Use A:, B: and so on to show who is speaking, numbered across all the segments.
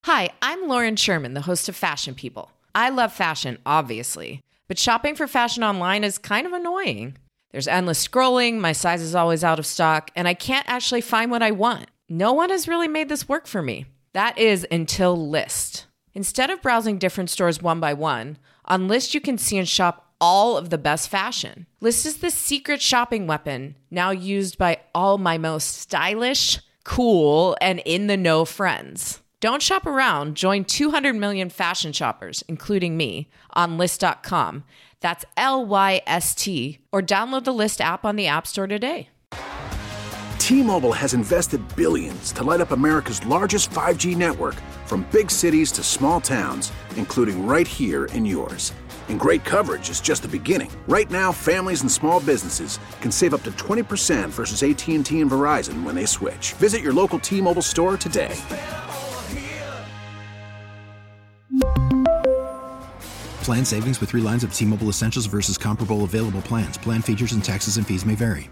A: Hi, I'm Lauren Sherman, the host of Fashion People. I love fashion, obviously, but shopping for fashion online is kind of annoying. There's endless scrolling, my size is always out of stock, and I can't actually find what I want. No one has really made this work for me. That is until Lyst. Instead of browsing different stores one by one, on Lyst you can see and shop all of the best fashion. Lyst is the secret shopping weapon, now used by all my most stylish, cool, and in-the-know friends. Don't shop around. Join 200 million fashion shoppers, including me, on Lyst.com. That's Lyst, or download the Lyst app on the App Store today.
B: T-Mobile has invested billions to light up America's largest 5G network, from big cities to small towns, including right here in yours. And great coverage is just the beginning. Right now, families and small businesses can save up to 20% versus AT&T and Verizon when they switch. Visit your local T-Mobile store today.
C: Plan savings with 3 lines of T-Mobile Essentials versus comparable available plans. Plan features and taxes and fees may vary.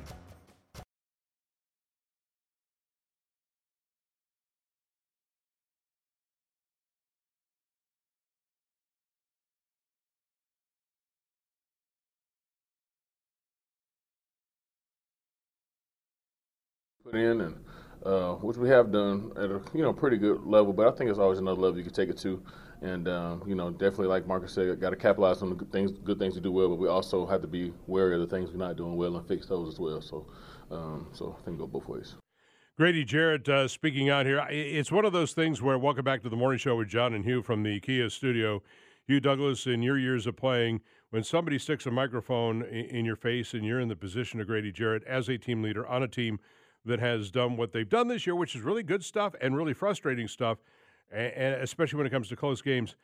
D: Put in and which we have done at a pretty good level, but I think there's always another level you can take it to, and definitely like Marcus said, got to capitalize on the good things to do well, but we also have to be wary of the things we're not doing well and fix those as well. So I think go both ways.
E: Grady Jarrett speaking out here. It's one of those things where, welcome back to the morning show with John and Hugh from the Kia studio. Hugh Douglas, in your years of playing, when somebody sticks a microphone in your face and you're in the position of Grady Jarrett as a team leader on a team that has done what they've done this year, which is really good stuff and really frustrating stuff, and especially when it comes to close games,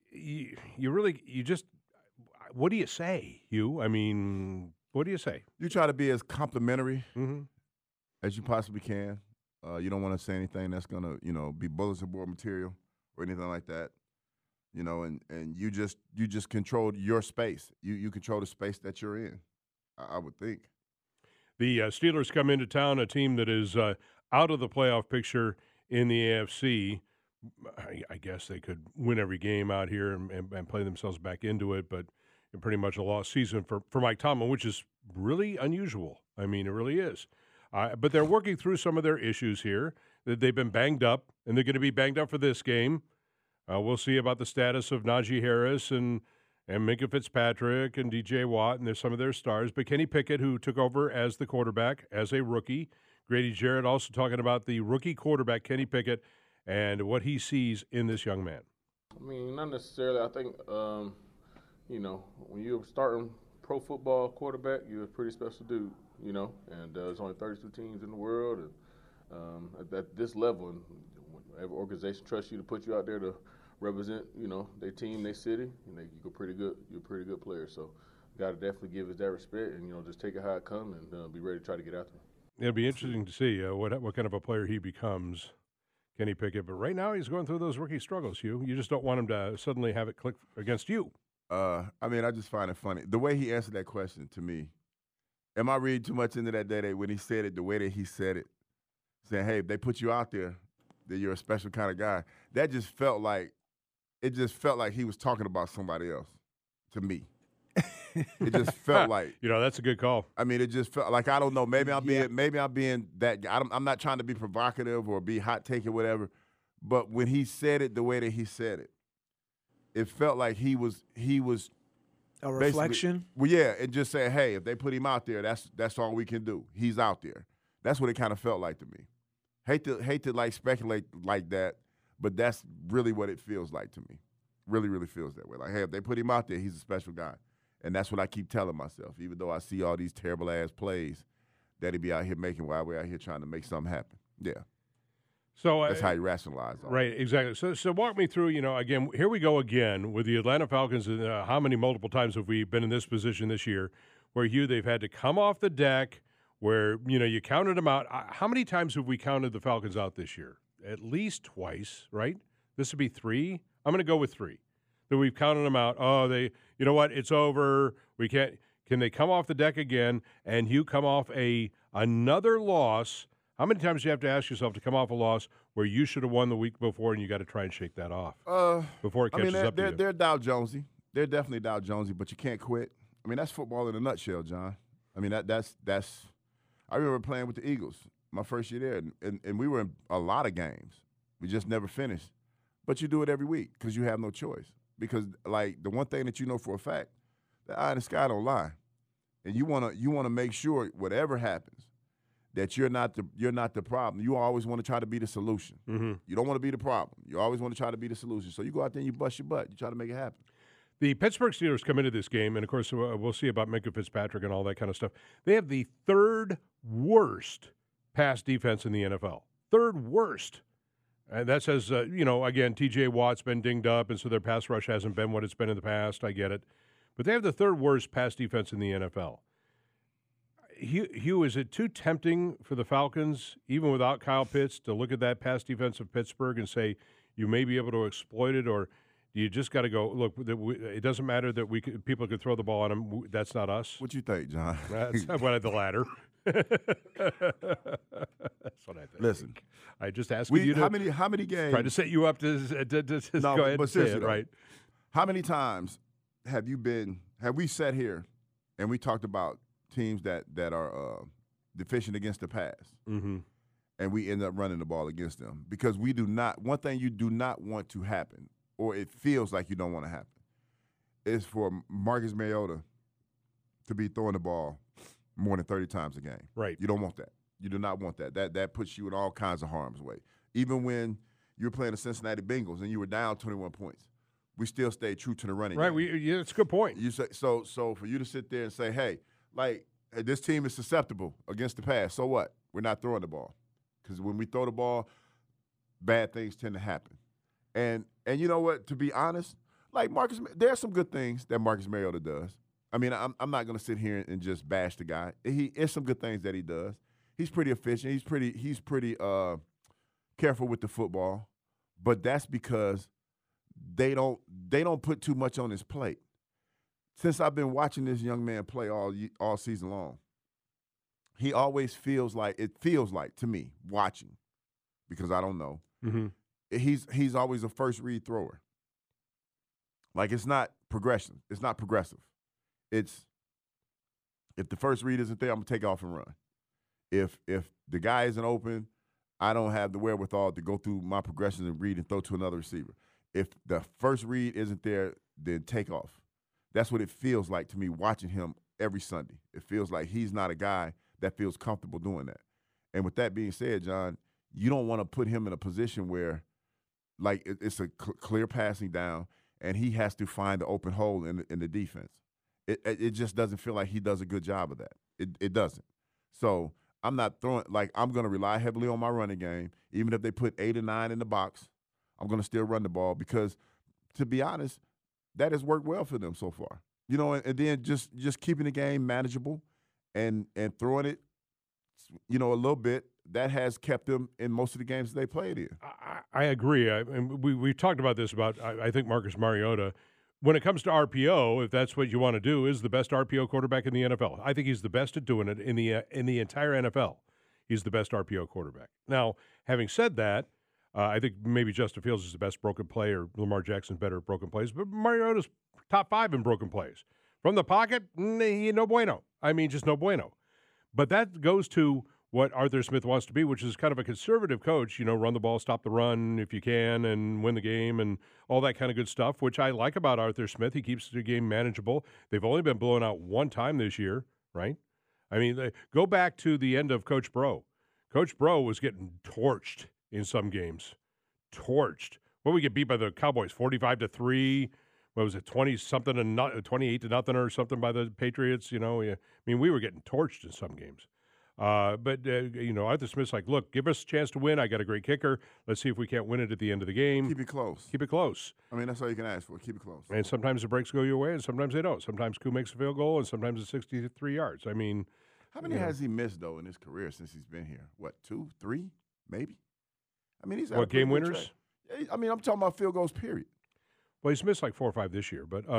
E: what do you say, Hugh? I mean, what do you say?
F: You try to be as complimentary as you possibly can. You don't want to say anything that's going to, be bulletin board material or anything like that. And you just control your space. You control the space that you're in, I would think.
E: The Steelers come into town, a team that is out of the playoff picture in the AFC. I guess they could win every game out here and play themselves back into it, but pretty much a lost season for Mike Tomlin, which is really unusual. I mean, it really is. But they're working through some of their issues here. They've been banged up, and they're going to be banged up for this game. We'll see about the status of Najee Harris and Minkah Fitzpatrick and DJ Watt, and there's some of their stars. But Kenny Pickett, who took over as the quarterback as a rookie. Grady Jarrett also talking about the rookie quarterback, Kenny Pickett, and what he sees in this young man.
D: I mean, not necessarily. I think, when you're starting pro football quarterback, you're a pretty special dude, and there's only 32 teams in the world. And at this level, and every organization trusts you to put you out there to represent, their team, their city, and you're pretty good. You're a pretty good player. So, got to definitely give us that respect, and just take it how it comes, and be ready to try to get after it.
E: It'll be interesting to see what kind of a player he becomes, Kenny Pickett. But right now, he's going through those rookie struggles. You just don't want him to suddenly have it click against you.
F: I just find it funny the way he answered that question to me. Am I reading too much into that day when he said it the way that he said it, saying, "Hey, if they put you out there, then you're a special kind of guy." That just felt like. It just felt like he was talking about somebody else to me. It just felt like
E: that's a good call.
F: I mean, it just felt like, I don't know. Maybe I'm being that guy. I'm not trying to be provocative or be hot take or whatever. But when he said it the way that he said it, it felt like he was
G: a reflection.
F: Well, yeah, and just saying, hey, if they put him out there, that's all we can do. He's out there. That's what it kind of felt like to me. Hate to like speculate like that. But that's really what it feels like to me. Really, really feels that way. Like, hey, if they put him out there, he's a special guy. And that's what I keep telling myself. Even though I see all these terrible-ass plays that he be out here making while we're out here trying to make something happen. Yeah.
E: So
F: that's how you rationalize it.
E: Right, exactly. So walk me through, again, here we go again with the Atlanta Falcons. How many multiple times have we been in this position this year where, Hugh, they've had to come off the deck, where, you counted them out. How many times have we counted the Falcons out this year? At least twice, right? This would be 3. I'm going to go with 3. That we've counted them out. Oh, you know what? It's over. We can't. Can they come off the deck again? And you come off another loss. How many times do you have to ask yourself to come off a loss where you should have won the week before and you got to try and shake that off before it catches up to you?
F: They're Dow Jonesy. They're definitely Dow Jonesy, but you can't quit. I mean, that's football in a nutshell, John. I mean, that's. I remember playing with the Eagles my first year there, and we were in a lot of games. We just never finished. But you do it every week because you have no choice. Because, like, the one thing that you know for a fact, the eye in the sky don't lie. And you wanna make sure whatever happens, that you're not the problem. You always want to try to be the solution.
E: Mm-hmm.
F: You don't want to be the problem. You always want to try to be the solution. So you go out there and you bust your butt. You try to make it happen.
E: The Pittsburgh Steelers come into this game, and, of course, we'll see about Minkah Fitzpatrick and all that kind of stuff. They have the third worst pass defense in the NFL. Third worst. And that says, again, T.J. Watt's been dinged up, and so their pass rush hasn't been what it's been in the past. I get it. But they have the third worst pass defense in the NFL. Hugh, is it too tempting for the Falcons, even without Kyle Pitts, to look at that pass defense of Pittsburgh and say you may be able to exploit it, or do you just got to go, look, it doesn't matter that people could throw the ball on them. That's not us.
F: What you think, John?
E: That's the latter. That's what I think.
F: Listen,
E: I just asked you to
F: how many games
E: try to set you up to
F: no,
E: go ahead
F: but
E: and say it, right?
F: How many times have we sat here and we talked about teams that are deficient against the pass,
E: mm-hmm.
F: and we end up running the ball against them? Because we do not. One thing you do not want to happen, or it feels like you don't want to happen, is for Marcus Mariota to be throwing the ball more than 30 times a game.
E: Right.
F: You don't want that. You do not want that. That puts you in all kinds of harm's way. Even when you were playing the Cincinnati Bengals and you were down 21 points, we still stayed true to the running game.
E: Right. That's a good point.
F: You say so for you to sit there and say, hey, this team is susceptible against the pass. So what? We're not throwing the ball. Because when we throw the ball, bad things tend to happen. And you know what? To be honest, there are some good things that Marcus Mariota does. I mean, I'm not going to sit here and just bash the guy. There's some good things that he does. He's pretty efficient. He's pretty careful with the football, but that's because they don't put too much on his plate. Since I've been watching this young man play all season long, he always feels like to me watching, because I don't know.
E: Mm-hmm.
F: He's always a first read thrower. Like, it's not progression. It's not progressive. It's, if the first read isn't there, I'm going to take off and run. If the guy isn't open, I don't have the wherewithal to go through my progressions and read and throw to another receiver. If the first read isn't there, then take off. That's what it feels like to me watching him every Sunday. It feels like he's not a guy that feels comfortable doing that. And with that being said, John, you don't want to put him in a position where, like, it's a clear passing down and he has to find the open hole in the defense. It just doesn't feel like he does a good job of that. It doesn't. So I'm not throwing, I'm going to rely heavily on my running game. Even if they put 8 or 9 in the box, I'm going to still run the ball because, to be honest, that has worked well for them so far. And then just keeping the game manageable and throwing it, a little bit, that has kept them in most of the games that they played in.
E: I agree. And we talked about this I think Marcus Mariota, when it comes to RPO, if that's what you want to do, is the best RPO quarterback in the NFL. I think he's the best at doing it in the entire NFL. He's the best RPO quarterback. Now, having said that, I think maybe Justin Fields is the best broken play, or Lamar Jackson's better at broken plays, but Mariota's top 5 in broken plays. From the pocket, no bueno. I mean, just no bueno. But that goes to what Arthur Smith wants to be, which is kind of a conservative coach, run the ball, stop the run if you can, and win the game and all that kind of good stuff, which I like about Arthur Smith. He keeps the game manageable. They've only been blown out one time this year, right? I mean, go back to the end of Coach Bro. Coach Bro was getting torched in some games. Torched. What we get beat by the Cowboys, 45-3. What was it, 20-something and 28-0 or something by the Patriots? I mean, we were getting torched in some games. But Arthur Smith's like, look, give us a chance to win. I got a great kicker. Let's see if we can't win it at the end of the game.
F: Keep it close.
E: Keep it close.
F: I mean, that's all you can ask for. Keep it close.
E: And sometimes the breaks go your way, and sometimes they don't. Sometimes Koo makes a field goal, and sometimes it's 63 yards. I mean,
F: how many has he missed, though, in his career since he's been here? What, 2, 3, maybe? I mean, he's
E: what, game winners?
F: I mean, I'm talking about field goals, period.
E: Well, he's missed like 4 or 5 this year, but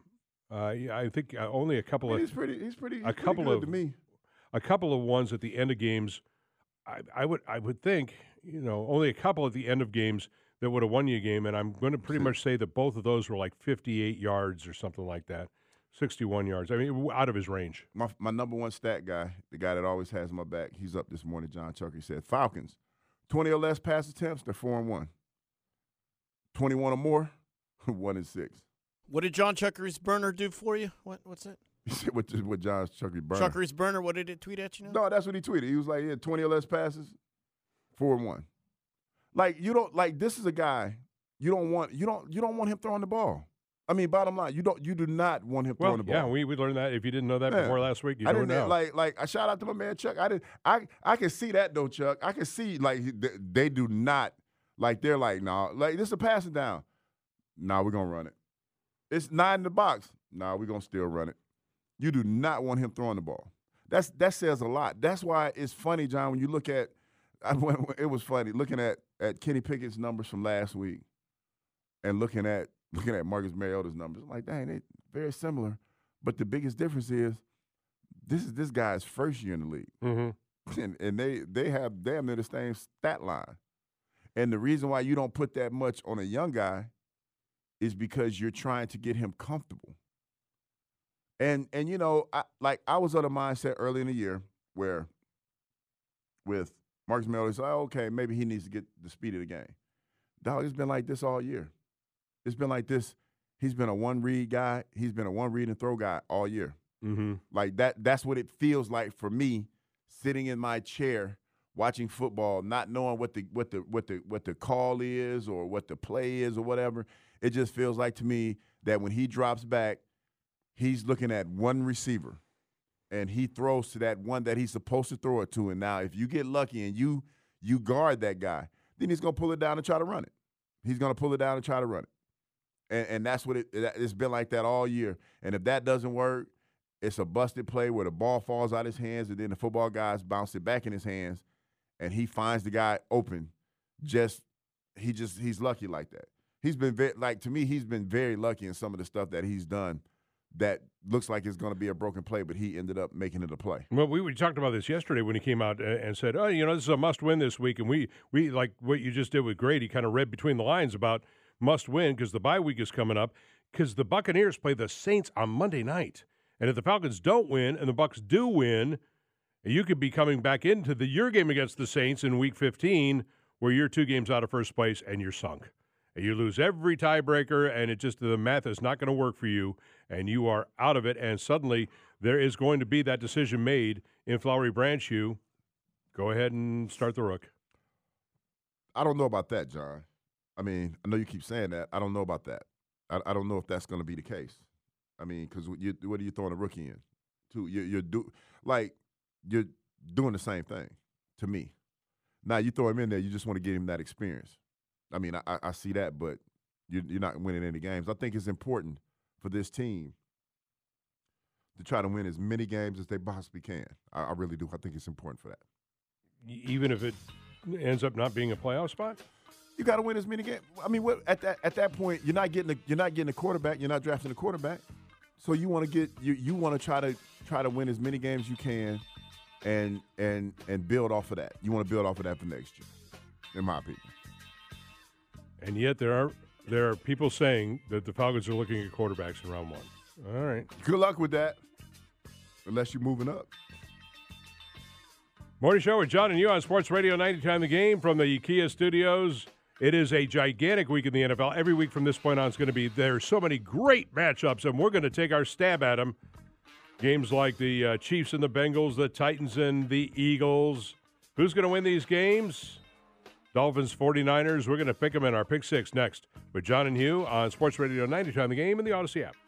E: I think only a couple of.
F: He's pretty good to me.
E: A couple of ones at the end of games, I would think, only a couple at the end of games that would have won you a game, and I'm going to pretty much say that both of those were like 58 yards or something like that, 61 yards. I mean, out of his range.
F: My number one stat guy, the guy that always has my back, he's up this morning, John Chucker. He said, Falcons, 20 or less pass attempts, they're 4-1. 21 or more, 1-6.
H: What did John Chuckery's burner do for you? What's that?
F: He said, what John Chuckery's burner?
H: Chuckery's burner, what did it tweet at you now?
F: No, that's what he tweeted. He was like, 20 or less passes, 4-1. Like, you don't, like, this is a guy you don't want him throwing the ball. I mean, bottom line, you do not want him throwing the ball.
E: Yeah, we learned that. If you didn't know that before last week, you know it now.
F: Like I shout out to my man Chuck. I can see that though, Chuck. I can see like they do not, like, they're like, nah, like, this is a passing down. Nah, we're gonna run it. It's 9 in the box. Nah, we're gonna still run it. You do not want him throwing the ball. That says a lot. That's why it's funny, John, when you look at it was funny looking at Kenny Pickett's numbers from last week and looking at Marcus Mariota's numbers. I'm like, dang, they very similar. But the biggest difference is this guy's first year in the league. Mm-hmm. And they have damn near the same stat line. And the reason why you don't put that much on a young guy is because you're trying to get him comfortable. And I was on a mindset early in the year where with Marcus Mariota, said, okay, maybe he needs to get the speed of the game. Dog, it's been like this all year. It's been like this. He's been a one-read guy. He's been a one-read and throw guy all year. Mm-hmm. Like that's what it feels like for me, sitting in my chair watching football, not knowing what the call is or what the play is or whatever. It just feels like to me that when he drops back, he's looking at one receiver, and he throws to that one that he's supposed to throw it to. And now if you get lucky and you guard that guy, then he's going to pull it down and try to run it. He's going to pull it down and try to run it. And that's what it's been like that all year. And if that doesn't work, it's a busted play where the ball falls out of his hands, and then the football guys bounce it back in his hands, and he finds the guy open. He's lucky like that. He's been to me, he's been very lucky in some of the stuff that he's done that looks like it's going to be a broken play, but he ended up making it a play.
E: Well, we talked about this yesterday when he came out and said, oh, this is a must-win this week. And we like what you just did with Grady, kind of read between the lines about must-win because the bye week is coming up because the Buccaneers play the Saints on Monday night. And if the Falcons don't win and the Bucs do win, you could be coming back into your game against the Saints in Week 15 where you're 2 games out of first place and you're sunk. And you lose every tiebreaker, and the math is not going to work for you, and you are out of it. And suddenly there is going to be that decision made in Flowery Branch. You go ahead and start the rook.
F: I don't know about that, John. I mean, I know you keep saying that. I don't know about that. I don't know if that's going to be the case. I mean, because what are you throwing a rookie in? You're doing the same thing to me. Now you throw him in there, you just want to get him that experience. I mean, I see that, but you're not winning any games. I think it's important for this team to try to win as many games as they possibly can. I really do. I think it's important for that.
E: Even if it ends up not being a playoff spot?
F: You got to win as many games. I mean, at that point, you're not getting a quarterback. You're not drafting a quarterback. So you want to try to win as many games as you can, and build off of that. You want to build off of that for next year, in my opinion.
E: And yet there are people saying that the Falcons are looking at quarterbacks in round 1. All right.
F: Good luck with that, unless you're moving up.
E: Morning Show with John and you on Sports Radio 90 Time the Game from the Kia Studios. It is a gigantic week in the NFL. Every week from this point on is going to be, there's so many great matchups, and we're going to take our stab at them. Games like the Chiefs and the Bengals, the Titans and the Eagles. Who's going to win these games? Dolphins, 49ers. We're going to pick them in our Pick 6 next with John and Hugh on Sports Radio 90 Time the Game and the Odyssey app.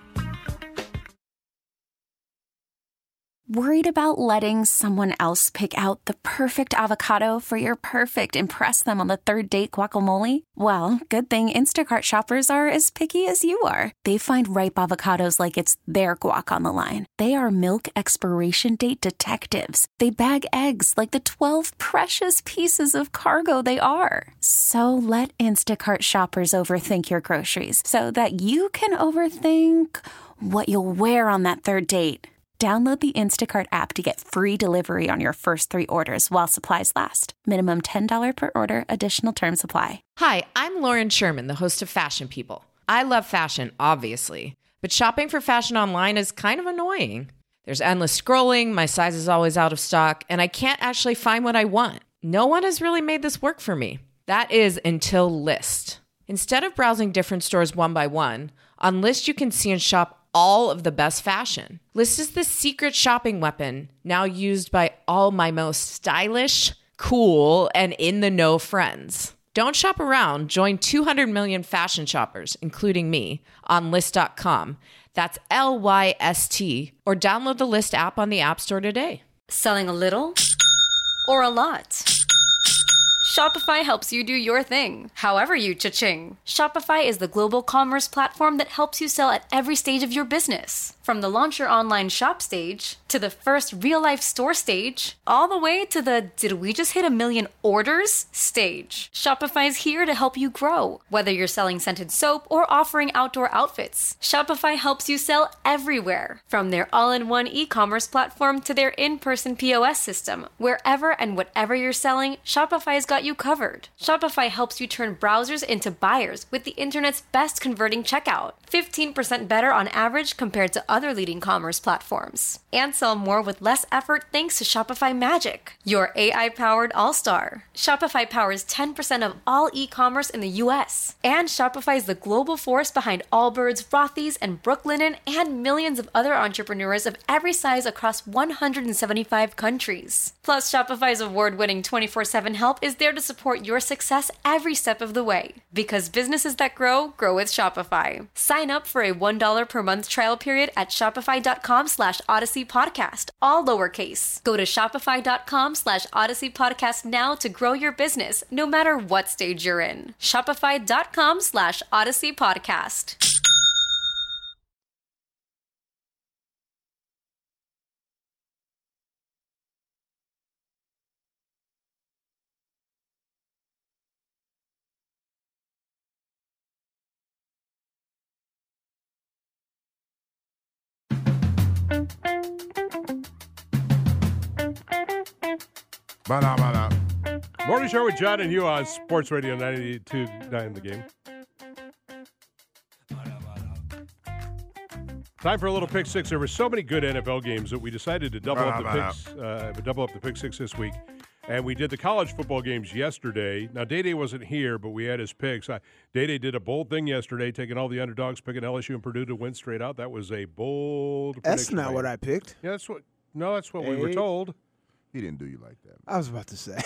I: Worried about letting someone else pick out the perfect avocado for your perfect impress them on the third date guacamole? Well, good thing Instacart shoppers are as picky as you are. They find ripe avocados like it's their guac on the line. They are milk expiration date detectives. They bag eggs like the 12 precious pieces of cargo they are. So let Instacart shoppers overthink your groceries so that you can overthink what you'll wear on that third date. Download the Instacart app to get free delivery on your first 3 orders while supplies last. Minimum $10 per order. Additional terms apply.
A: Hi, I'm Lauren Sherman, the host of Fashion People. I love fashion, obviously, but shopping for fashion online is kind of annoying. There's endless scrolling, my size is always out of stock, and I can't actually find what I want. No one has really made this work for me. That is until Lyst. Instead of browsing different stores one by one, on Lyst you can see and shop all of the best fashion. Lyst is the secret shopping weapon now used by all my most stylish, cool, and in-the-know friends. Don't shop around. Join 200 million fashion shoppers, including me, on Lyst.com. That's LYST. Or download the Lyst app on the App Store today.
J: Selling a little or a lot? Shopify helps you do your thing, however you cha-ching. Shopify is the global commerce platform that helps you sell at every stage of your business. From the launch your online shop stage, to the first real-life store stage, all the way to the did we just hit 1 million orders stage. Shopify is here to help you grow. Whether you're selling scented soap or offering outdoor outfits, Shopify helps you sell everywhere. From their all-in-one e-commerce platform to their in-person POS system, wherever and whatever you're selling, Shopify's got you covered. Shopify helps you turn browsers into buyers with the internet's best converting checkout. 15% better on average compared to other leading commerce platforms. And sell more with less effort thanks to Shopify Magic, your AI-powered all-star. Shopify powers 10% of all e-commerce in the US. And Shopify is the global force behind Allbirds, Rothy's, and Brooklinen, and millions of other entrepreneurs of every size across 175 countries. Plus, Shopify's award-winning 24/7 help is there to support your success every step of the way. Because businesses that grow, grow with Shopify. Sign up for a $1 per month trial period at shopify.com/Odyssey Podcast, all lowercase. Go to shopify.com/Odyssey Podcast now to grow your business, no matter what stage you're in. Shopify.com/Odyssey Podcast.
E: Morning Show with John and you on Sports Radio 92.9 The Game. Time for a little pick six. There were so many good NFL games that we decided to double up the pick six this week. And we did the college football games yesterday. Now, Day-Day wasn't here, but we had his picks. Day-Day did a bold thing yesterday, taking all the underdogs, picking LSU and Purdue to win straight out. That was a bold prediction.
G: That's not what I picked.
E: Yeah, that's what we were told.
F: He didn't do you like that.
G: I was about to say.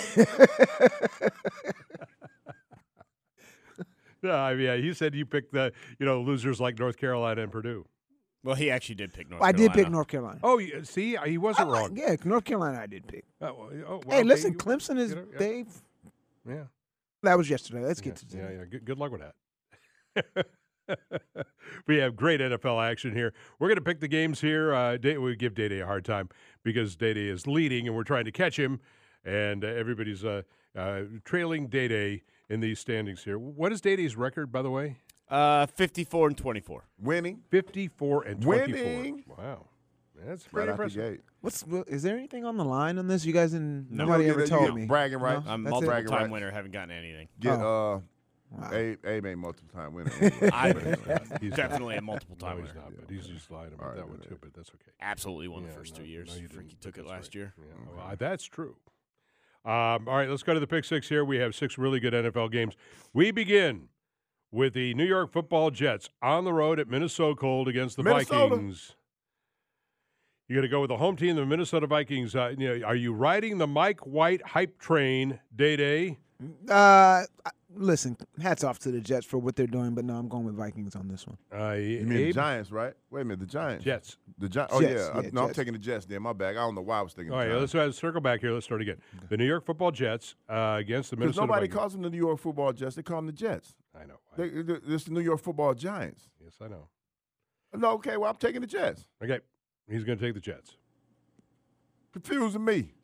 E: No, I mean, he said you picked the losers like North Carolina and Purdue.
H: Well, he actually did pick North
G: I
H: Carolina.
G: did pick North Carolina.
E: Oh, see, he wasn't wrong.
G: Yeah, North Carolina I did pick.
E: Hey,
G: listen, Clemson is Dave.
E: Yeah.
G: That was yesterday. Let's get to today.
E: Yeah. Good luck with that. We have great NFL action here. We're going to pick the games here. We give Day-Day a hard time because Day-Day is leading and we're trying to catch him, and everybody's trailing Day-Day in these standings here. What is Day-Day's record, by the way?
H: 54-24.
F: Winning.
E: 54-24.
F: Winning.
E: Wow. That's pretty impressive.
G: Is there anything on the line on this? You guys didn't.
H: No.
G: Nobody ever told me.
F: Bragging rights.
H: I'm
G: That's
H: multiple-time winner. Haven't gotten anything.
F: Wow. Abe ain't multiple-time winner. Anyway.
H: He's definitely a multiple-time winner.
E: He's not, but he's just lying about that one too, but that's okay.
H: Absolutely won the first 2 years. Freaky took it last year.
E: Yeah. Well, that's true. All right, let's go to the pick six here. We have 6 really good NFL games. We begin with the New York Football Jets on the road at Minnesota Cold against the Vikings. You're going to go with the home team, the Minnesota Vikings. Are you riding the Mike White hype train, Day-Day?
G: Listen, hats off to the Jets for what they're doing, but no, I'm going with Vikings on this one.
F: You mean the Giants, right? Wait a minute, the Giants.
E: Jets.
F: The Giants. Oh,
G: Jets,
F: yeah. No, I'm
G: Jets.
F: taking the Jets there. My bag. I don't know why I was thinking
E: All right, let's circle back here. Let's start again. Okay. The New York Football Jets against the Minnesota
F: nobody
E: Vikings.
F: calls them the New York Football Jets. They call them the Jets.
E: I know.
F: It's the New York Football Giants.
E: Yes, I know.
F: No, okay, well, I'm taking the Jets.
E: Okay, he's going to take the Jets.
F: Confusing me.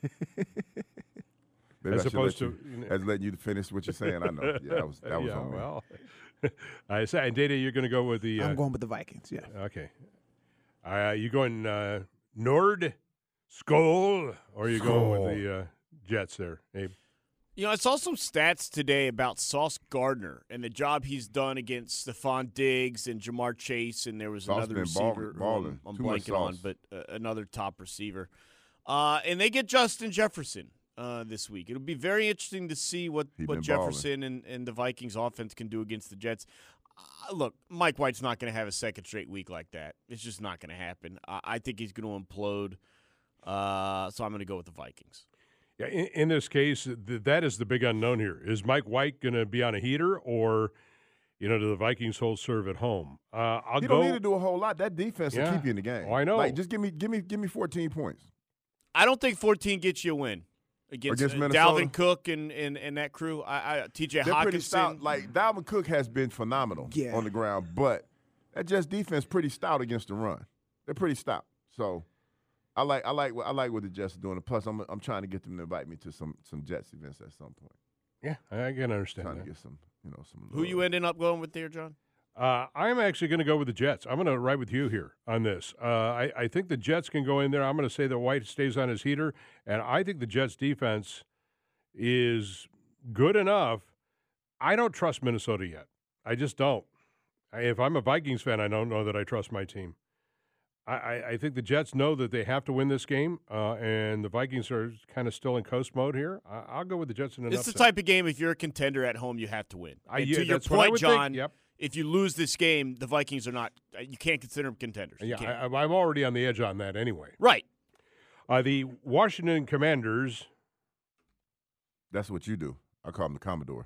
F: Maybe
E: As opposed to
F: as letting you finish what you're saying. I know. Yeah, that was on me.
E: Well, I say, and Day-Day, you're going to go with the.
G: I'm going with the Vikings. Yeah.
E: Okay. You going Nord, Skol, or are you going with the Jets there, Abe?
H: You know, I saw some stats today about Sauce Gardner and the job he's done against Stephon Diggs and Jamar Chase, and there was another receiver
F: balling.
H: I'm blanking on, but another top receiver. And they get Justin Jefferson this week. It'll be very interesting to see what Jefferson and the Vikings offense can do against the Jets. Look, Mike White's not going to have a second straight week like that. It's just not going to happen. I think he's going to implode, so I'm going to go with the Vikings.
E: Yeah, in this case, that is the big unknown here. Is Mike White going to be on a heater, or do the Vikings hold serve at home?
F: He don't need to do a whole lot. That defense will keep you in the game.
E: Oh, I know.
F: Like, just give me 14 points.
H: I don't think 14 gets you a win against Dalvin Cook and that crew. T.J. Hockenson.
F: Like, Dalvin Cook has been phenomenal on the ground, but that Jets defense pretty stout against the run. They're pretty stout. So I like what the Jets are doing. And plus, I'm trying to get them to invite me to some Jets events at some point.
E: Yeah, I can understand
F: trying
E: that.
F: to get some some.
H: Who you ending up going with there, John?
E: I'm actually going to go with the Jets. I'm going to ride with you here on this. I think the Jets can go in there. I'm going to say that White stays on his heater, and I think the Jets' defense is good enough. I don't trust Minnesota yet. I just don't. If I'm a Vikings fan, I don't know that I trust my team. I think the Jets know that they have to win this game, and the Vikings are kind of still in coast mode here. I'll go with the Jets in an upset.
H: It's the type of game, if you're a contender at home, you have to win. To your
E: that's what I
H: point,
E: would
H: John,
E: think. Yep.
H: If you lose this game, the Vikings are not – you can't consider them contenders.
E: Yeah, I'm already on the edge on that anyway.
H: Right.
E: The Washington Commanders.
F: That's what you do. I call them the Commodores.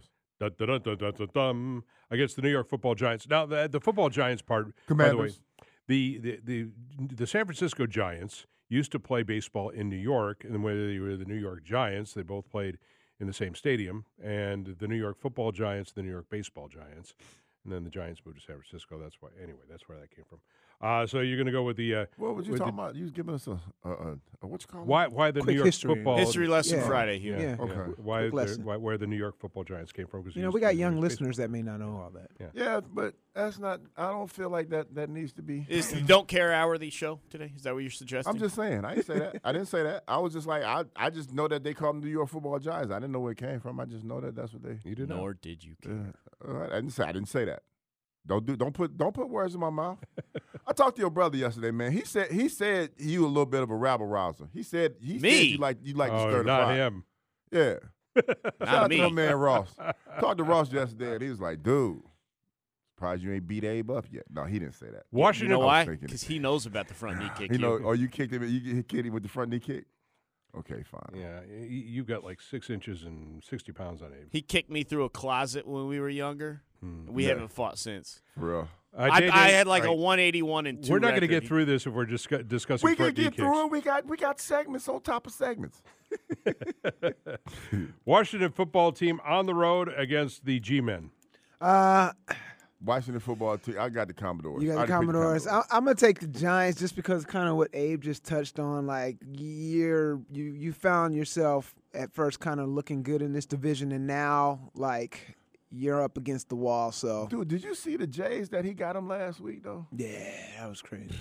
E: Against the New York Football Giants. Now, the Football Giants part,
F: Commanders.
E: by the way, the San Francisco Giants used to play baseball in New York, and when they were the New York Giants, they both played in the same stadium, and the New York Football Giants, the New York Baseball Giants. And then the Giants moved to San Francisco. That's why. Anyway, that's where that came from. So you're going to go with the.
F: What was you talking about? You was giving us a what you call it?
E: Why the
G: Quick
E: New York
G: history.
E: football
H: History lesson Friday.
G: Yeah.
F: Okay.
E: Why where the New York Football Giants came from? Because
G: we got young listeners that may not know all that.
F: Yeah, but that's not. I don't feel like that needs to be.
H: Is the Don't Care Hour the show today? Is that what you're suggesting?
F: I'm just saying. I didn't say that. I didn't say that. I was just like I just know that they call them New York Football Giants. I didn't know where it came from. I just know that that's what they.
E: You did not.
H: Nor did you care.
F: I didn't say that. Don't put words in my mouth. I talked to your brother yesterday, man. He said you a little bit of a rabble rouser. He said you like to stir the
E: not
F: fire.
E: him.
F: Yeah. Shout out
H: me.
F: to my man Ross. Talked to Ross yesterday, and he was like, "Dude, surprised you ain't beat Abe up yet." No, he didn't say that.
E: Washington.
H: You know why? Because he knows about the front knee kick.
F: You kicked him. You kicked him with the front knee kick. Okay, fine.
E: Yeah, you've got like 6 inches and 60 pounds on Abe.
H: He kicked me through a closet when we were younger. We haven't fought since.
F: For real.
H: I had like a 181 and 2.
E: We're not going to get through this if we're discussing
F: We can
E: front knee
F: get
E: kicks.
F: through it. We got segments on top of segments.
E: Washington football team on the road against the G-Men.
F: Washington football team. I got the Commodores.
G: You got the Commodores. I'm gonna take the Giants just because kind of what Abe just touched on. Like you found yourself at first kind of looking good in this division, and now like you're up against the wall. So,
F: dude, did you see the Jays that he got him last week though?
G: Yeah, that was crazy.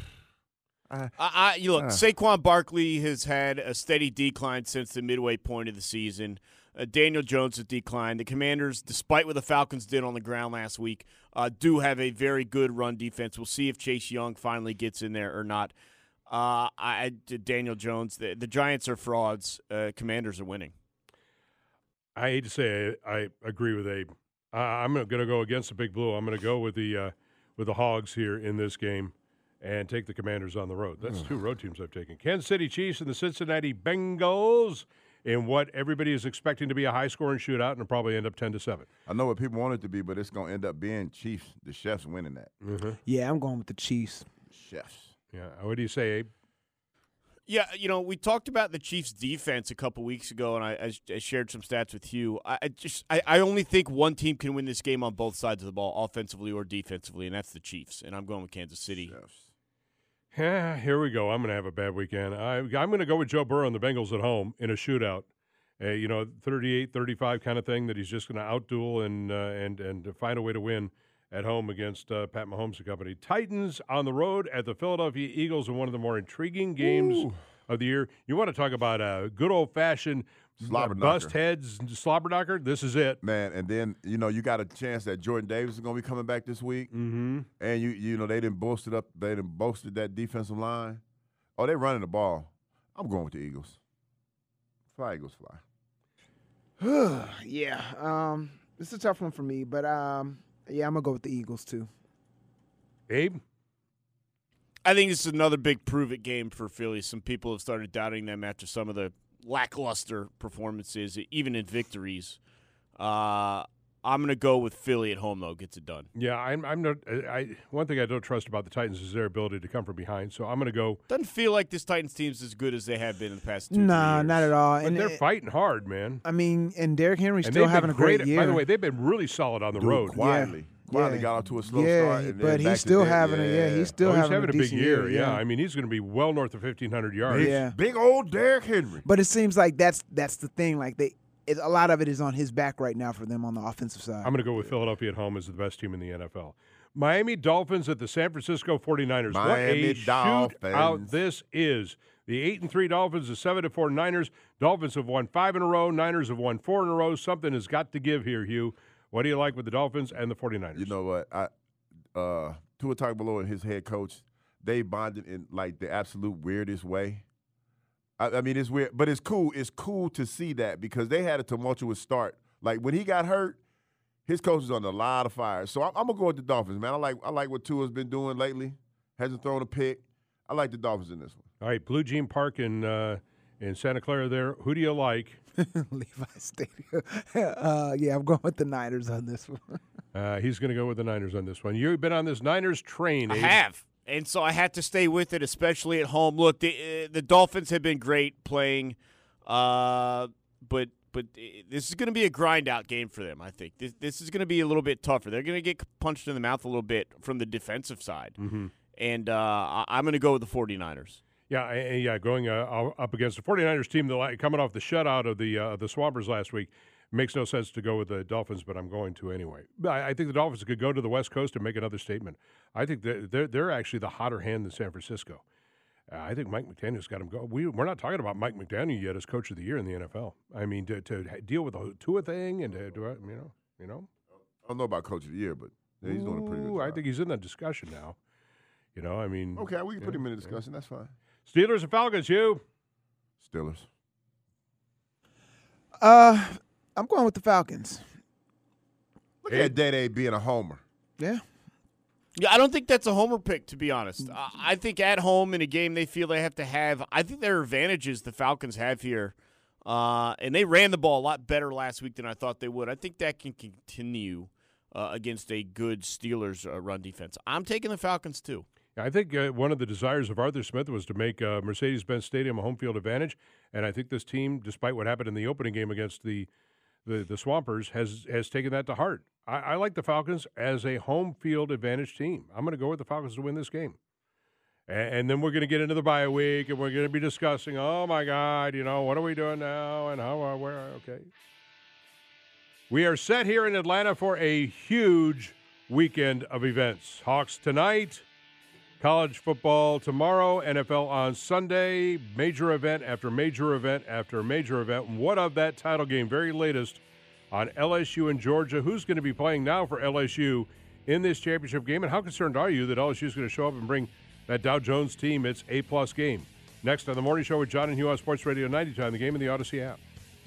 H: Saquon Barkley has had a steady decline since the midway point of the season. Daniel Jones has declined. The Commanders, despite what the Falcons did on the ground last week, do have a very good run defense. We'll see if Chase Young finally gets in there or not. Daniel Jones, the Giants are frauds. Commanders are winning.
E: I hate to say it, I agree with Abe. I'm going to go against the Big Blue. I'm going to go with the Hogs here in this game and take the Commanders on the road. That's 2 road teams I've taken. Kansas City Chiefs and the Cincinnati Bengals in what everybody is expecting to be a high-scoring shootout and it'll probably end up 10-7.
F: I know what people want it to be, but it's going to end up being Chiefs, the Chefs winning that.
E: Mm-hmm.
G: Yeah, I'm going with the Chiefs.
F: Chefs.
E: Yeah. What do you say, Abe?
H: Yeah, we talked about the Chiefs' defense a couple weeks ago, and I shared some stats with you. I only think one team can win this game on both sides of the ball, offensively or defensively, and that's the Chiefs. And I'm going with Kansas City.
F: Chefs.
E: Yeah, here we go. I'm going to have a bad weekend. I'm going to go with Joe Burrow and the Bengals at home in a shootout. 38-35 kind of thing that he's just going to outduel and find a way to win at home against Pat Mahomes and company. Titans on the road at the Philadelphia Eagles in one of the more intriguing games of the year. You want to talk about a good old-fashioned bust heads slobber knocker? This is it,
F: man. And then you got a chance that Jordan Davis is going to be coming back this week, and they didn't boasted that defensive line. Oh, they're running the ball. I'm going with the Eagles. Fly, Eagles, fly.
G: Yeah, this is a tough one for me, but yeah, I'm gonna go with the Eagles too.
E: Abe?
H: I think this is another big prove-it game for Philly. Some people have started doubting them after some of the lackluster performances, even in victories. I'm going to go with Philly at home, though. Gets it done.
E: Yeah, I'm not. One thing I don't trust about the Titans is their ability to come from behind. So I'm going to go.
H: Doesn't feel like this Titans team's as good as they have been in the past 2 years.
G: Not at all.
E: But they're fighting hard, man.
G: I mean, and Derrick Henry's still having a great year.
E: By the way, they've been really solid on the road.
F: Quietly got off to a slow start. And
G: but he's still having
F: he's
G: having
E: a big year. Yeah, I mean, he's going to be well north of 1,500 yards.
G: Yeah,
F: big old Derrick Henry.
G: But it seems like that's the thing. Like a lot of it is on his back right now for them on the offensive side.
E: I'm going to go with Philadelphia at home as the best team in the NFL. Miami Dolphins at the San Francisco 49ers. What a shootout this is. The 8-3 Dolphins, the 7-4 Niners. Dolphins have won 5 in a row. Niners have won 4 in a row. Something has got to give here, Hugh. What do you like with the Dolphins and the 49ers?
F: You know what? Tua Tagovailoa and his head coach, they bonded in like the absolute weirdest way. I mean, it's weird, but it's cool. It's cool to see that because they had a tumultuous start. Like when he got hurt, his coach is under a lot of fire. So I'm gonna go with the Dolphins, man. I like what Tua's been doing lately. Hasn't thrown a pick. I like the Dolphins in this one.
E: All right, Blue Jean Park in Santa Clara. There, who do you like?
G: Levi Stadium. Yeah, I'm going with the Niners on this one.
E: He's going to go with the Niners on this one. You've been on this Niners train.
H: I have. And so I had to stay with it, especially at home. Look, the Dolphins have been great playing, but this is going to be a grind-out game for them, I think. This is going to be a little bit tougher. They're going to get punched in the mouth a little bit from the defensive side.
E: Mm-hmm.
H: And I'm going to go with the 49ers.
E: Yeah, going up against the 49ers team coming off the shutout of the Swampers last week. Makes no sense to go with the Dolphins, but I'm going to anyway. I think the Dolphins could go to the West Coast and make another statement. I think they're actually the hotter hand than San Francisco. I think Mike McDaniel's got them go. We're not talking about Mike McDaniel yet as Coach of the Year in the NFL. I mean, to deal with the Tua thing and to do it, you know.
F: I don't know about Coach of the Year, but he's doing a pretty good job.
E: I think he's in that discussion now. I mean.
F: Okay, we can put him in the discussion. That's fine.
E: Steelers and Falcons, Hugh.
F: Steelers.
G: I'm going with the Falcons.
F: Look at Day being a homer.
G: Yeah.
H: Yeah, I don't think that's a homer pick, to be honest. I think at home in a game they feel they have to have, I think there are advantages the Falcons have here. And they ran the ball a lot better last week than I thought they would. I think that can continue against a good Steelers run defense. I'm taking the Falcons, too.
E: I think one of the desires of Arthur Smith was to make Mercedes-Benz Stadium a home field advantage, and I think this team, despite what happened in the opening game against the Swampers, has taken that to heart. I like the Falcons as a home field advantage team. I'm going to go with the Falcons to win this game. And then we're going to get into the bye week, and we're going to be discussing, oh, my God, what are we doing now and okay. We are set here in Atlanta for a huge weekend of events. Hawks tonight. College football tomorrow, NFL on Sunday, major event after major event after major event. What of that title game? Very latest on LSU and Georgia. Who's going to be playing now for LSU in this championship game? And how concerned are you that LSU is going to show up and bring that Dow Jones team its A-plus game? Next on The Morning Show with John and Hugh on Sports Radio 90 on the game in the Odyssey app.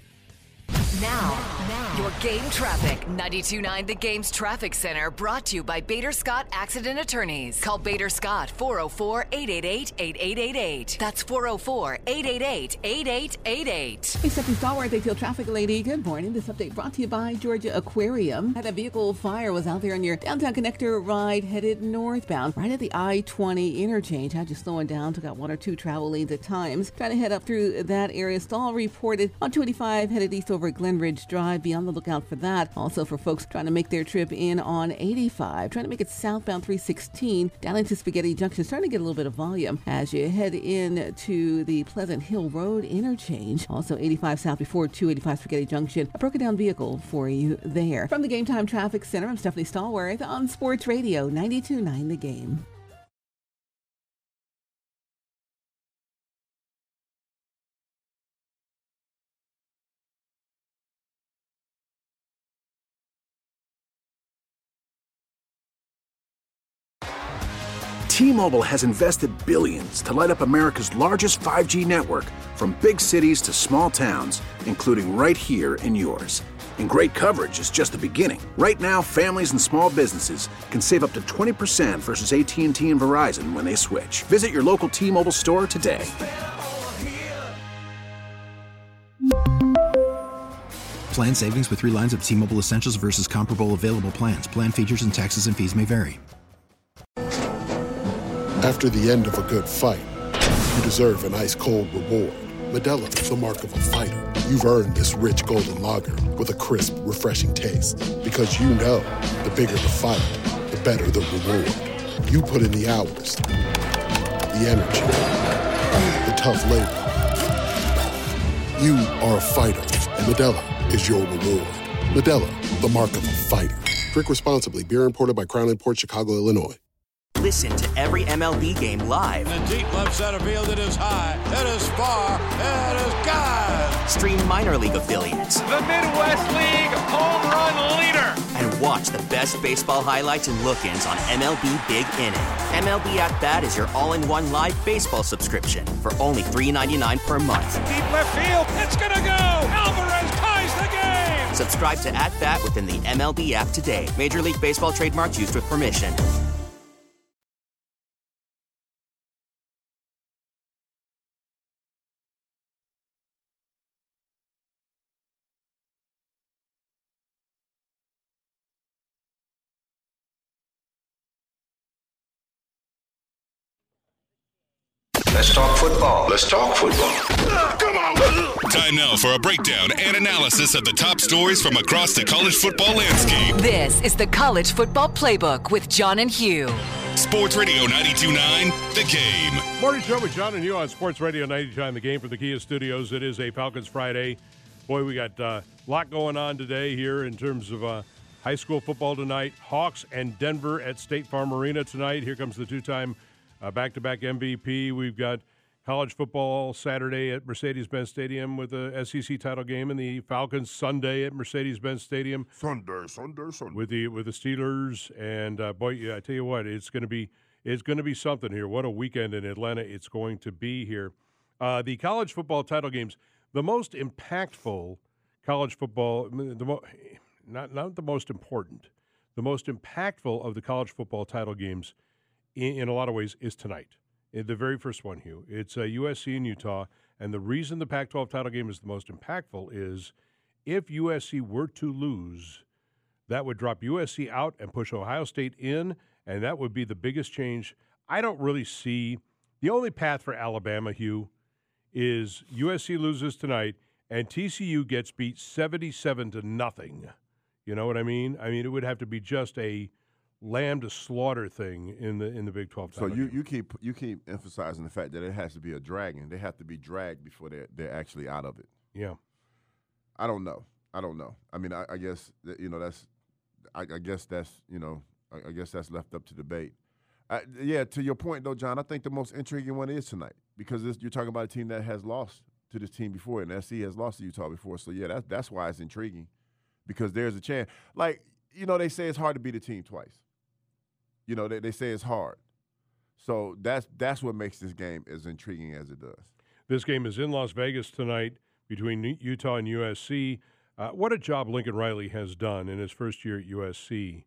K: Now, your game traffic. 92.9 The Game's Traffic Center, brought to you by Bader Scott Accident Attorneys. Call Bader Scott, 404-888-8888. That's 404-888-8888.
L: Hey, Stephanie Stallworth, they feel traffic lady. Good morning. This update brought to you by Georgia Aquarium. Had a vehicle fire was out there on your downtown connector ride headed northbound, right at the I-20 interchange. Had you slowing down, took out one or two travel lanes at times. Trying to head up through that area. Stall reported on 285 headed east over Glen Glenridge Drive. Be on the lookout for that. Also for folks trying to make their trip in on 85, trying to make it southbound 316 down into Spaghetti Junction, starting to get a little bit of volume as you head in to the Pleasant Hill Road interchange. Also 85 south before 285 Spaghetti Junction. A broken down vehicle for you there. From the Game Time Traffic Center, I'm Stephanie Stallworth on Sports Radio 92.9 The Game.
B: T-Mobile has invested billions to light up America's largest 5G network, from big cities to small towns, including right here in yours. And great coverage is just the beginning. Right now, families and small businesses can save up to 20% versus AT&T and Verizon when they switch. Visit your local T-Mobile store today.
C: Plan savings with 3 lines of T-Mobile Essentials versus comparable available plans. Plan features and taxes and fees may vary.
M: After the end of a good fight, you deserve an ice-cold reward. Modelo is the mark of a fighter. You've earned this rich golden lager with a crisp, refreshing taste. Because you know, the bigger the fight, the better the reward. You put in the hours, the energy, the tough labor. You are a fighter, and Modelo is your reward. Modelo, the mark of a fighter. Drink responsibly. Beer imported by Crown Imports, Chicago, Illinois.
N: Listen to every MLB game live.
O: In the deep left center field, it is high, it is far, it is gone.
N: Stream minor league affiliates.
P: The Midwest League home run leader.
N: And watch the best baseball highlights and look-ins on MLB Big Inning. MLB At Bat is your all-in-one live baseball subscription for only $3.99 per month.
P: Deep left field, it's gonna go. Alvarez ties the game.
N: Subscribe to At Bat within the MLB app today. Major League Baseball trademarks used with permission.
Q: Let's talk football. Let's talk football.
R: Come on. Time now for a breakdown and analysis of the top stories from across the college football landscape.
K: This is the College Football Playbook with John and Hugh.
R: Sports Radio 92.9 The Game.
E: Morning show with John and Hugh on Sports Radio 92.9 The Game from the Kia Studios. It is a Falcons Friday. Boy, we got a lot going on today here in terms of high school football tonight. Hawks and Denver at State Farm Arena tonight. Here comes the two-time back-to-back MVP. We've got college football Saturday at Mercedes-Benz Stadium with the SEC title game, and the Falcons Sunday at Mercedes-Benz Stadium.
F: Sunday.
E: With the Steelers, and boy, yeah, I tell you what, it's going to be something here. What a weekend in Atlanta it's going to be here. The college football title games, the most impactful college football, not the most important, the most impactful of the college football title games in a lot of ways is tonight. The very first one, Hugh. It's USC and Utah, and the reason the Pac-12 title game is the most impactful is if USC were to lose, that would drop USC out and push Ohio State in, and that would be the biggest change. I don't really see the only path for Alabama, Hugh, is USC loses tonight and TCU gets beat 77-0. You know what I mean? I mean, it would have to be just a lamb to slaughter thing in the Big 12 title.
F: So you keep emphasizing the fact that it has to be a dragging. They have to be dragged before they're actually out of it.
E: Yeah.
F: I don't know. I mean, I guess that, that's I guess that's left up to debate. Yeah, to your point though, John, I think the most intriguing one is tonight because you're talking about a team that has lost to this team before, and SC has lost to Utah before. So yeah, that's why it's intriguing because there's a chance. Like they say it's hard to beat a team twice. They say it's hard. So that's what makes this game as intriguing as it does.
E: This game is in Las Vegas tonight between Utah and USC. What a job Lincoln Riley has done in his first year at USC.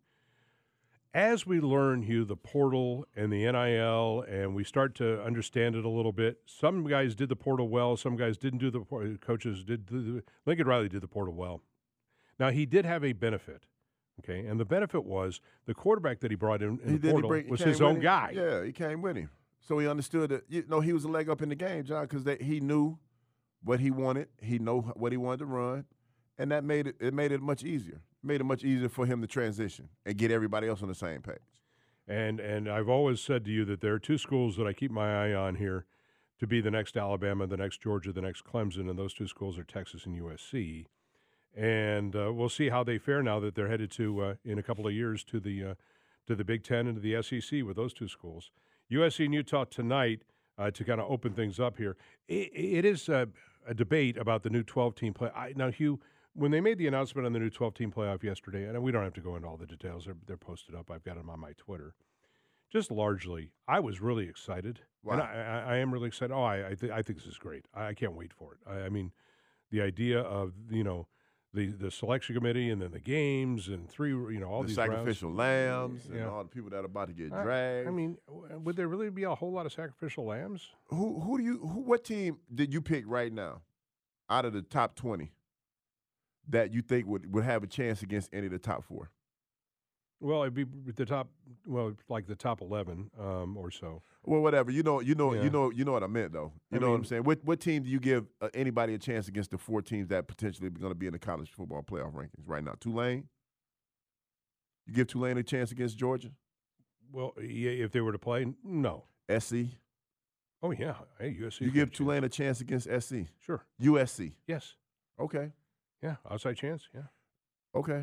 E: As we learn, Hugh, the portal and the NIL, and we start to understand it a little bit, some guys did the portal well, some guys didn't do the portal. Coaches did. Lincoln Riley did the portal well. Now, he did have a benefit. Okay, and the benefit was the quarterback that he brought in the portal was his own guy.
F: Yeah, he came with him. So he understood that, he was a leg up in the game, John, because he knew what he wanted. He knew what he wanted to run, and that made it much easier. Made it much easier for him to transition and get everybody else on the same page.
E: And I've always said to you that there are two schools that I keep my eye on here to be the next Alabama, the next Georgia, the next Clemson, and those two schools are Texas and USC. And we'll see how they fare now that they're headed to in a couple of years to the Big Ten and to the SEC with those two schools. USC and Utah tonight to kind of open things up here. It is a debate about the new 12-team play. Now, Hugh, when they made the announcement on the new 12-team playoff yesterday, and we don't have to go into all the details. They're posted up. I've got them on my Twitter. Just largely, I was really excited. Wow. And I am really excited. Oh, I think this is great. I can't wait for it. I mean, the idea of, the selection committee and then the games and all these
F: sacrificial lambs and all the people that are about to get dragged.
E: I mean, would there really be a whole lot of sacrificial lambs?
F: What team did you pick right now out of the top 20 that you think would have a chance against any of the top 4?
E: Well, it'd be the top, like the top 11 or so.
F: Well, whatever. You know what I meant, though. You know what I'm saying? What team do you give anybody a chance against the 4 teams that potentially are going to be in the college football playoff rankings right now? Tulane? You give Tulane a chance against Georgia?
E: Well, yeah, if they were to play, no.
F: SC?
E: Oh, yeah. Hey, USC.
F: You give Tulane a chance against SC?
E: Sure.
F: USC?
E: Yes.
F: Okay.
E: Yeah, outside chance, yeah.
F: Okay.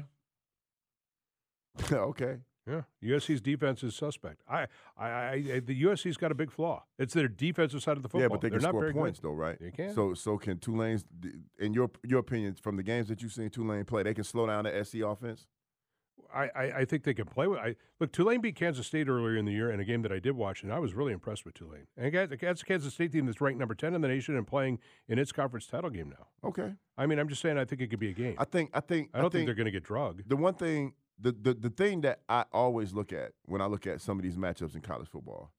F: Okay.
E: Yeah, USC's defense is suspect. The USC's got a big flaw. It's their defensive side of the football.
F: Yeah, but they
E: They're
F: can
E: not
F: score
E: very
F: points,
E: good.
F: though, right?
E: They can.
F: So can Tulane's, in your opinion, from the games that you've seen Tulane play, they can slow down the SC offense?
E: I think they can play with. Look, Tulane beat Kansas State earlier in the year in a game that I did watch, and I was really impressed with Tulane. And that's a Kansas State team that's ranked number 10 in the nation and playing in its conference title game now.
F: Okay.
E: I mean, I'm just saying I think it could be a game.
F: I don't think
E: they're going to get drugged.
F: The one thing, the thing that I always look at when I look at some of these matchups in college football,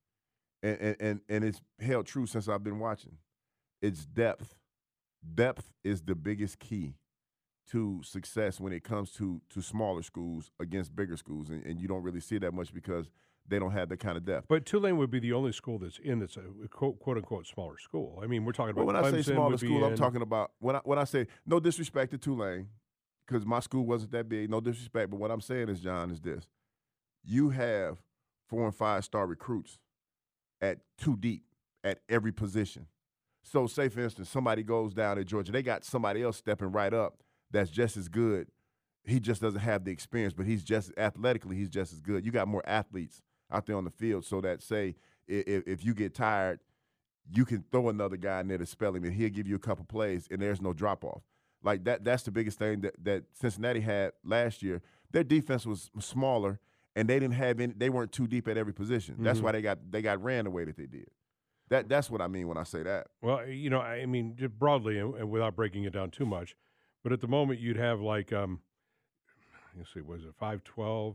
F: and it's held true since I've been watching, it's depth. Depth is the biggest key to success when it comes to smaller schools against bigger schools, and you don't really see that much because they don't have that kind of depth.
E: But Tulane would be the only school that's a quote-unquote smaller school. I mean, we're talking about
F: when I say smaller school, I'm
E: in.
F: talking about when I say no disrespect to Tulane, because my school wasn't that big, no disrespect, but what I'm saying is, John, is this. You have 4- and 5-star recruits at 2 deep at every position. So say, for instance, somebody goes down at Georgia. They got somebody else stepping right up that's just as good. He just doesn't have the experience, but he's just athletically, he's just as good. You got more athletes out there on the field so that, say, if you get tired, you can throw another guy in there to spell him, and he'll give you a couple plays, and there's no drop-off. Like that's the biggest thing that Cincinnati had last year. Their defense was smaller, and they didn't have any. They weren't too deep at every position. That's why they got ran the way that they did. That's what I mean when I say that.
E: Well, I mean, just broadly and without breaking it down too much, but at the moment you'd have like, let's see, was it 5-12,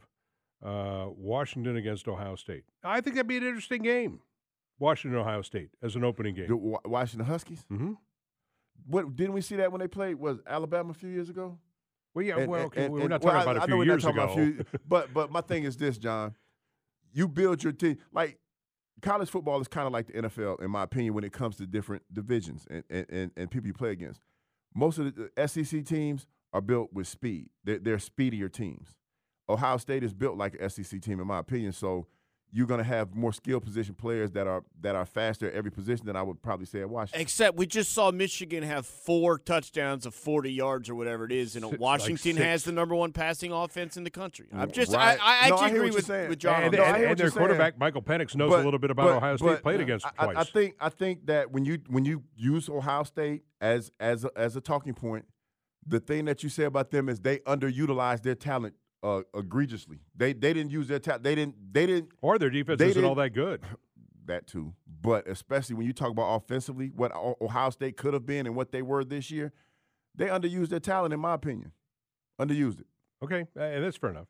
E: Washington against Ohio State. I think that'd be an interesting game. Washington, Ohio State as an opening game.
F: The Washington Huskies.
E: Mm-hmm.
F: What didn't we see that when they played? Was Alabama a few years ago?
E: Well, yeah. We're not talking about a few years ago.
F: But my thing is this, John. You build your team. Like, college football is kind of like the NFL, in my opinion, when it comes to different divisions and people you play against. Most of the SEC teams are built with speed. They're speedier teams. Ohio State is built like an SEC team, in my opinion. So you're going to have more skill position players that are faster at every position than I would probably say at Washington.
H: Except we just saw Michigan have 4 touchdowns of 40 yards or whatever it is, and Washington has the number 1 passing offense in the country. I actually agree with John.
E: And their quarterback, Michael Penix, knows a little bit about Ohio State, played against twice.
F: I think that when you use Ohio State as a talking point, the thing that you say about them is they underutilize their talent egregiously. They didn't use their talent. They didn't.
E: Or their defense isn't all that good.
F: That too. But especially when you talk about offensively, what Ohio State could have been and what they were this year, they underused their talent, in my opinion. Underused it.
E: Okay, and that's fair enough.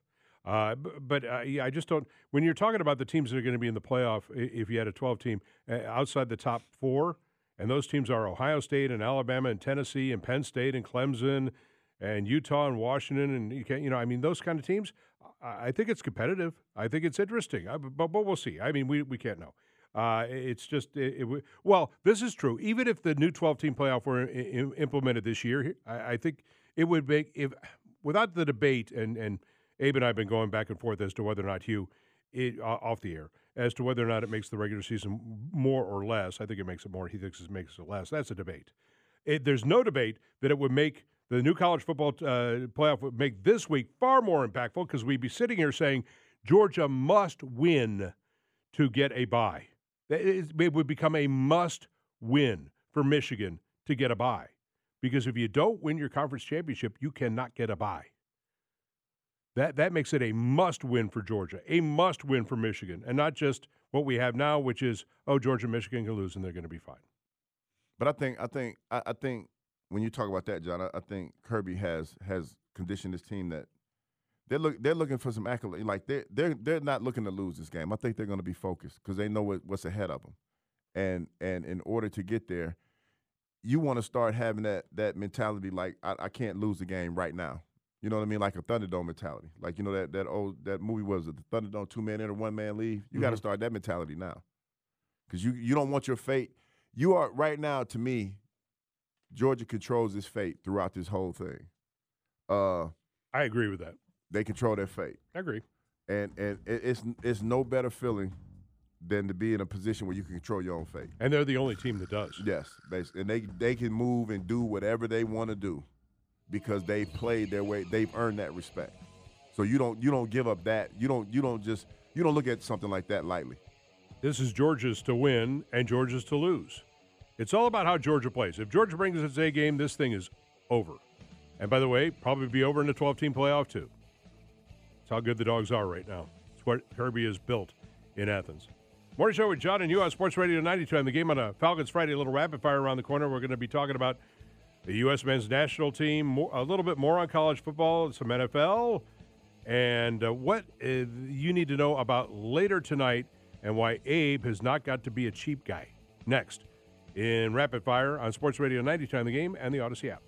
E: But I just don't. When you're talking about the teams that are going to be in the playoff, if you had a 12-team outside the top 4, and those teams are Ohio State and Alabama and Tennessee and Penn State and Clemson and Utah and Washington, and those kind of teams, I think it's competitive. I think it's interesting, but we'll see. I mean, we can't know. It's just well, this is true. Even if the new 12-team playoff were implemented this year, I think it would make without the debate, and Abe and I have been going back and forth as to whether or not Hugh, off the air, as to whether or not it makes the regular season more or less. I think it makes it more. He thinks it makes it less. That's a debate. There's no debate that it would make the new college football playoff would make this week far more impactful, because we'd be sitting here saying Georgia must win to get a bye. It would become a must win for Michigan to get a bye, because if you don't win your conference championship, you cannot get a bye. That makes it a must win for Georgia, a must win for Michigan, and not just what we have now, which is, Georgia and Michigan can lose and they're going to be fine.
F: But I think when you talk about that, John, I think Kirby has conditioned his team that they're looking for some accolades. Like they're not looking to lose this game. I think they're going to be focused because they know what's ahead of them, and in order to get there, you want to start having that mentality. Like I can't lose the game right now. You know what I mean? Like a Thunderdome mentality. Like, you know, that movie was it, the Thunderdome, 2-man enter, 1-man leave? You got to start that mentality now. Because you don't want your fate. You are, right now, to me, Georgia controls its fate throughout this whole thing.
E: I agree with that.
F: They control their fate.
E: I agree.
F: And it's no better feeling than to be in a position where you can control your own fate.
E: And they're the only team that does.
F: Yes, basically. And they can move and do whatever they want to do, because they played their way. They've earned that respect. So you don't give up that. You don't look at something like that lightly.
E: This is Georgia's to win and Georgia's to lose. It's all about how Georgia plays. If Georgia brings its A game, this thing is over. And by the way, probably be over in the 12-team playoff too. That's how good the Dogs are right now. It's what Kirby has built in Athens. Morning Show with John and you on Sports Radio 92. On the game on a Falcons Friday, a little rapid fire around the corner. We're going to be talking about the U.S. men's national team, a little bit more on college football, some NFL, and what you need to know about later tonight and why Abe has not got to be a cheap guy. Next, in Rapid Fire on Sports Radio 92 on the game and the Odyssey app.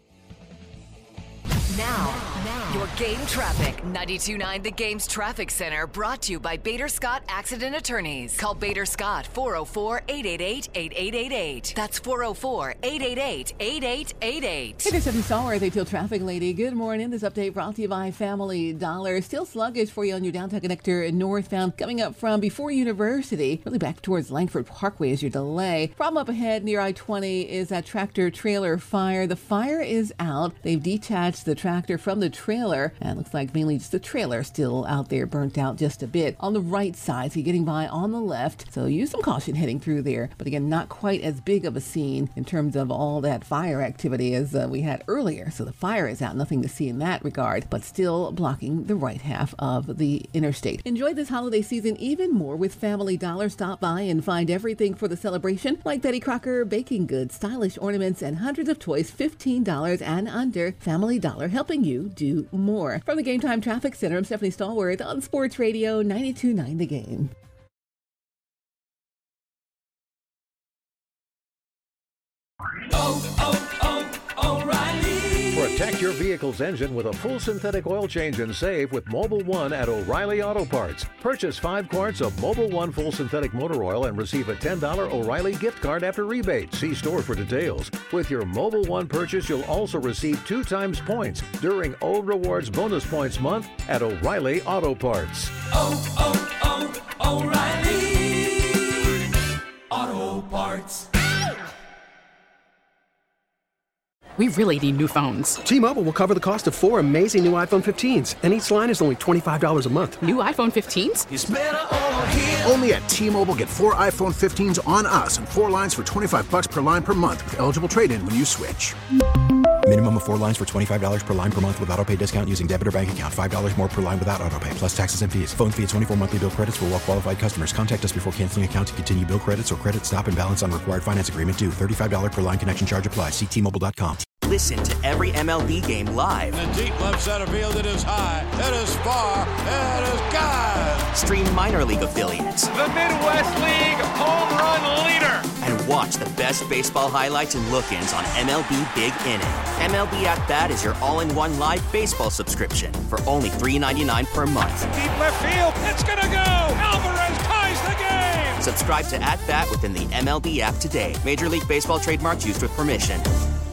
K: Now, your game traffic. 92.9 The Game's Traffic Center, brought to you by Bader Scott Accident Attorneys. Call Bader Scott, 404-888-8888. That's 404-888-8888.
L: Hey, there's Stephanie Stallworth, ATL Traffic Lady. Good morning. This update brought to you by Family Dollar. Still sluggish for you on your downtown connector northbound, coming up from before University, really back towards Langford Parkway is your delay. Problem up ahead near I-20 is that tractor-trailer fire. The fire is out. They've detached the tractor from the trailer, and it looks like mainly just the trailer still out there, burnt out just a bit. On the right side, so you're getting by on the left, so use some caution heading through there. But again, not quite as big of a scene in terms of all that fire activity as we had earlier. So the fire is out, nothing to see in that regard, but still blocking the right half of the interstate. Enjoy this holiday season even more with Family Dollar. Stop by and find everything for the celebration, like Betty Crocker baking goods, stylish ornaments, and hundreds of toys, $15 and under. Family Dollar, helping you do more. From the Game Time Traffic Center, I'm Stephanie Stallworth on Sports Radio 92.9 The Game.
S: O'Reilly. Protect your vehicle's engine with a full synthetic oil change and save with Mobil 1 at O'Reilly Auto Parts. Purchase 5 quarts of Mobil 1 full synthetic motor oil and receive a $10 O'Reilly gift card after rebate. See store for details. With your Mobil 1 purchase, you'll also receive 2 times points during Old Rewards Bonus Points Month at O'Reilly Auto Parts.
T: O'Reilly Auto Parts.
U: We really need new phones.
V: T-Mobile will cover the cost of 4 amazing new iPhone 15s, and each line is only $25 a month.
U: New iPhone 15s?
T: It's better over here.
B: Only at T-Mobile, get 4 iPhone 15s on us and 4 lines for $25 per line per month with eligible trade-in when you switch.
C: Minimum of 4 lines for $25 per line per month with autopay discount using debit or bank account. $5 more per line without autopay, plus taxes and fees. Phone fee at 24 monthly bill credits for well-qualified customers. Contact us before canceling account to continue bill credits or credit stop and balance on required finance agreement due. $35 per line connection charge applies. See T-Mobile.com.
N: Listen to every MLB game live.
O: In the deep left center field, it is high, it is far, it is gone.
N: Stream minor league affiliates.
P: The Midwest League home run leader.
N: And watch the best baseball highlights and look-ins on MLB Big Inning. MLB At Bat is your all-in-one live baseball subscription for only $3.99 per month.
P: Deep left field, it's gonna go. Alvarez ties the game.
N: Subscribe to At Bat within the MLB app today. Major League Baseball trademarks used with permission.